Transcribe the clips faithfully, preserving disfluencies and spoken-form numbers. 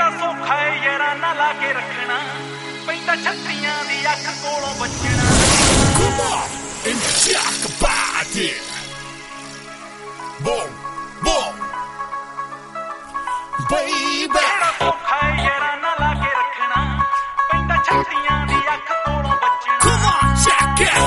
ਕਿਹੜਾ ਸੌਖਾ ਏ ਯਾਰਾਂ ਨਾਲ ਲਾ ਕੇ ਰੱਖਣਾ ਪੈਂਦਾ ਛੱਤੀਆਂ ਦੀ ਅੱਖ ਕੋਲੋਂ ਬਚਣਾ Come on and talk about it. Boom, boom, baby. ਕਿਹੜਾ ਸੌਖਾ ਏ ਯਾਰਾਂ ਨਾਲ ਲਾ ਕੇ ਰੱਖਣਾ ਪੈਂਦਾ ਛੱਤੀਆਂ ਦੀ ਅੱਖ ਕੋਲੋਂ ਬਚਣਾ Come on, check it.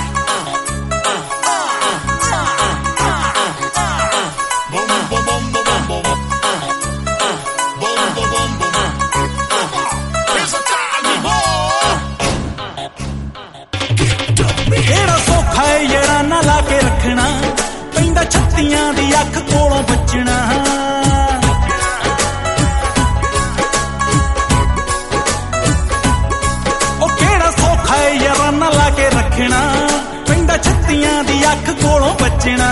Boom, boom, boom, boom, boom, boom. Boom, boom, boom, boom. Here's a tiny boy. ਕਿਹੜਾ ਸੌਖਾ ਏ ਯਾਰਾਂ ਨਾਲ ਲਾ ਕੇ ਰੱਖਣਾ ਪੈਂਦਾ ਛੱਤੀਆਂ ਦੀ ਅੱਖ ਕੋਲੋਂ ਬਚਣਾ ਉਹ ਕਿਹੜਾ ਸੌਖਾ ਏ ਯਾਰਾਂ ਨਾਲ ਲਾ ਕੇ ਰੱਖਣਾ ਪੈਂਦਾ ਛੱਤੀਆਂ ਦੀ ਅੱਖ ਕੋਲੋਂ ਬਚਣਾ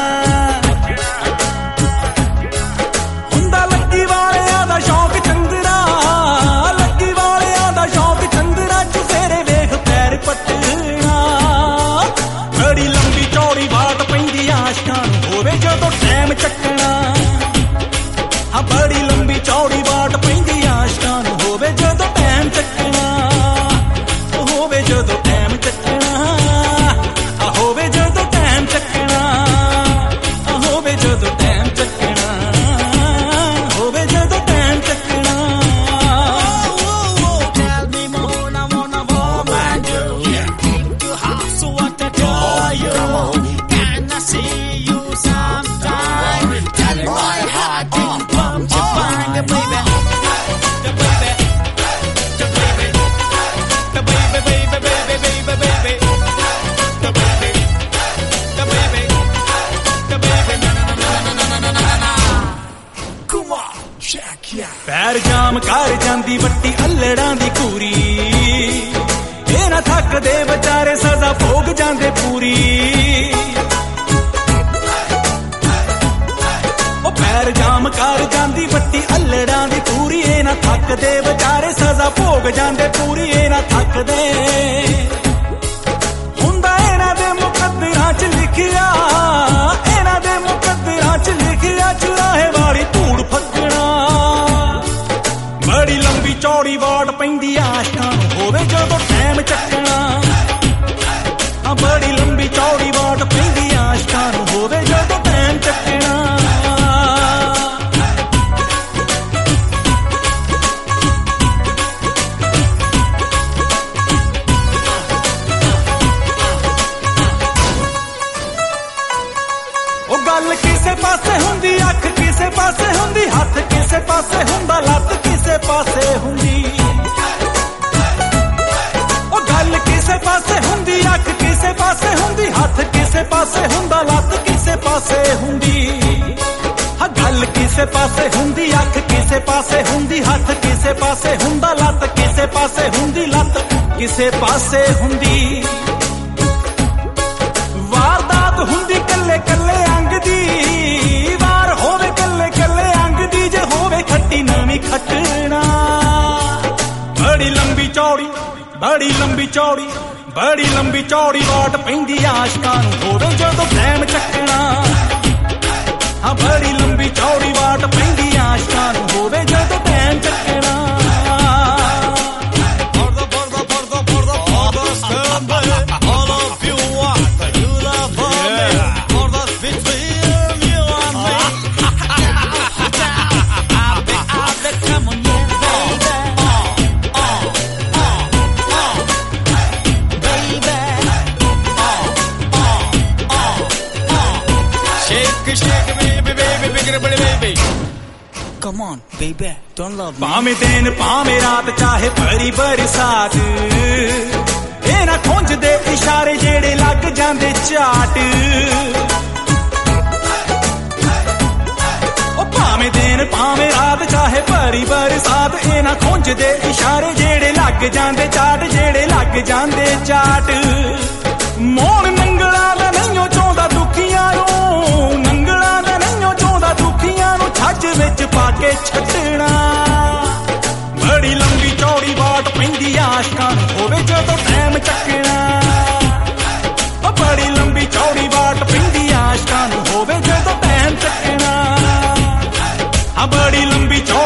ਹੁੰਦਾ ਲੱਗੀ ਵਾਲਿਆਂ ਦਾ ਸ਼ੌਕ ਚੰਦਰਾ ਲੱਗੀ ਵਾਲਿਆਂ ਦਾ ਸ਼ੌਕ ਚੰਦਰਾ ਚੁਫੇਰੇ ਵੇਖ ਪੈਰ ਪੱਟਣਾ ਬੜੀ ਲੰਬੀ ਚੌੜੀ ਬਾਟ ਪੈਂਦੀ ਆਸ਼ਕਾਂ ਨੂੰ ਹੋਵੇ ਜਦੋਂ ਟਾਈਮ ਚੱਕਣਾ ਹਾਂ ਬੜੀ ਲੰਬੀ ਚੌੜੀ ਬਾਟ ਪੈਂਦੀ ਆਸ਼ਕਾਂ ਨੂੰ ਹੋਵੇ ਜਦੋਂ ਟਾਈਮ ਚੱਕਣਾ ਹੋਵੇ ਜਦੋਂ ਟਾਈਮ ਚੱਕਣਾ ਆ ਹੋਵੇ ਜਦੋਂ ਟਾਈਮ ਚੱਕਣਾ ਆ ਹੋਵੇ ਜਦੋਂ ਟਾਈਮ ਚੱਕਣਾ ਹੋਵੇ ਜਦੋਂ ਟਾਈਮ ਚੱਕਣਾ Tell me more, I wanna woman you. Keep you hot, so what I tell you. Can I see you sometime? Tell me my heart didn't pump to find the baby. The baby. The baby. The baby, baby, baby, baby, baby. The baby. The baby. The baby. Na na na na na na na na. Come on, check it out. ਪੈਰ ਜਾਮ ਕਰ ਜਾਂਦੀ ਵੱਟੀ ਅੱਲੜਾਂ ਦੀ ਕੂਰੀ ਇਹ ਨਾ ਥੱਕਦੇ ਵਿਚਾਰੇ ਸਜ਼ਾ ਭੋਗ ਜਾਂਦੇ ਪੂਰੀ ਉਹ ਪੈਰ ਜਾਮ ਕਰ ਜਾਂਦੀ ਵੱਟੀ ਅੱਲੜਾਂ ਦੀ ਪੂਰੀ ਇਹ ਨਾ ਥੱਕਦੇ ਵਿਚਾਰੇ ਸਜ਼ਾ ਭੋਗ ਜਾਂਦੇ ਪੂਰੀ ਇਹ ਨਾ ਥੱਕਦੇ ਹੁੰਦਾ ਇਹਨਾਂ ਦੇ ਮੁਕੱਦਰਾਂ 'ਚ ਲਿਖਿਆ ਇਹਨਾਂ ਦੇ ਮੁਕੱਦਰਾਂ 'ਚ ਲਿਖਿਆ ਚੁਰਾਹੇ ਵਾਲੀ ਧੂੜ ਫੱਕਣਾ ਬੜੀ ਲੰਬੀ ਚੌੜੀ ਵਾਟ ਪੈਂਦੀ ਆਸ਼ਕਾਂ ਨੂੰ ਹੋਵੇ ਜਦੋਂ ਟਾਈਮ ਚੱਕਣਾ ਆ ਬੜੀ ਲੰਬੀ ਚੌੜੀ ਵਾਟ ਪੈਂਦੀ ਆਸ਼ਕਾਂ ਨੂੰ ਹੋਵੇ ਜਦੋਂ ਟਾਈਮ ਚੱਕਣਾ ਉਹ ਗੱਲ ਕਿਸੇ ਪਾਸੇ ਹੁੰਦੀ ਅੱਖ ਕਿਸੇ ਪਾਸੇ ਹੁੰਦੀ ਹੱਥ ਕਿਸੇ ਪਾਸੇ ਹੁੰਦਾ ਲੱਤ ਕਿਸੇ ਪਾਸੇ ਹੁੰਦੀ ਉਹ ਗੱਲ ਕਿਸੇ ਪਾਸੇ ਹੁੰਦੀ ਅੱਖ ਕਿਸੇ ਪਾਸੇ ਹੁੰਦੀ ਹੱਥ ਕਿਸੇ ਪਾਸੇ ਹੁੰਦਾ ਲੱਤ ਕਿਸੇ ਪਾਸੇ ਹੁੰਦੀ ਹਾਂ ਗੱਲ ਕਿਸੇ ਪਾਸੇ ਹੁੰਦੀ ਅੱਖ ਕਿਸੇ ਪਾਸੇ ਹੁੰਦੀ ਹੱਥ ਕਿਸੇ ਪਾਸੇ ਹੁੰਦਾ ਲੱਤ ਕਿਸੇ ਪਾਸੇ ਹੁੰਦੀ ਲੱਤ ਕਿਸੇ ਪਾਸੇ ਹੁੰਦੀ ਵਾਰਦਾਤ ਹੁੰਦੀ ਕੱਲੇ ਕੱਲੇ ਅੰਗ ਦੀ ਵਾਰ ਹੋਵੇ ਕੱਲੇ ਕੱਲੇ ਅੰਗ ਦੀ ਜੇ ਹੋਵੇ ਖੱਟੀ ਨਵੀਂ ਖੱਟਣਾ ਬੜੀ ਲੰਬੀ ਚੌੜੀ ਬੜੀ ਲੰਬੀ ਚੌੜੀ ਬੜੀ ਲੰਬੀ ਚੌੜੀ ਵਾਟ ਪੈਂਦੀ ਆਸ਼ਕਾਂ ਨੂੰ ਹੋਵੇ ਜਦੋਂ ਟਾਈਮ ਚੱਕਣਾ ਹਾਂ ਬੜੀ ਲੰਬੀ ਚੌੜੀ ਵਾਟ ਪੈਂਦੀ ਆਸ਼ਕਾਂ ਨੂੰ ਹੋਵੇ ਜਦੋਂ ਟਾਈਮ ਚੱਕਣਾ Bordo, bordo, bordo, bordo, bordo, stand by. All of you want, you love me. Borders between you and me. Ave, ave, come on, yeah, baby. Oh, oh, oh, oh. Baby. Oh, oh, oh, oh. Shake, shake, baby, baby, bigger, baby. Come on, baby, don't love me. ਭਾਵੇਂ ਦਿਨ ਭਾਵੇਂ ਰਾਤ ਚਾਹੇ ਭਰੀ ਬਰਸਾਤ ਇਹ ਨਾ ਖੁੰਝਦੇ ਇਸ਼ਾਰੇ ਜਿਹੜੇ ਲੱਗ ਜਾਂਦੇ ਝਾਟ ਉਹ ਭਾਵੇਂ ਦਿਨ ਭਾਵੇਂ ਰਾਤ ਚਾਹੇ ਭਰੀ ਬਰਸਾਤ ਇਹ ਨਾ ਖੁੰਝਦੇ ਇਸ਼ਾਰੇ ਜਿਹੜੇ ਲੱਗ ਜਾਂਦੇ ਝਾਟ ਜਿਹੜੇ ਲੱਗ ਜਾਂਦੇ ਝਾਟ ਮੋਣ ਨੰਗਲਾਂ ਦਾ ਨਹੀਂਓ ਚਾਹੁੰਦਾ ਦੁਖੀਆਂ ਨੂੰ ਨੰਗਲਾਂ ਦਾ ਨਹੀਂਓ ਚਾਹੁੰਦਾ ਦੁਖੀਆਂ ਨੂੰ ਛੱਜ ਵਿੱਚ ਪਾ ਕੇ ਛੱਡਣਾ ਬੜੀ ਲੰਬੀ ਚੌੜੀ ਵਾਟ ਪੈਂਦੀ ਆਸ਼ਕਾਂ ਨੂੰ ਹੋਵੇ ਜਦੋਂ ਟਾਈਮ ਚੱਕਣਾ ਉਹ ਬੜੀ ਲੰਬੀ ਚੌੜੀ ਵਾਟ ਪੈਂਦੀ ਆਸ਼ਕਾਂ ਨੂੰ ਹੋਵੇ ਜਦੋਂ ਟਾਈਮ ਚੱਕਣਾ ਆ ਬੜੀ ਲੰਬੀ ਚੌੜੀ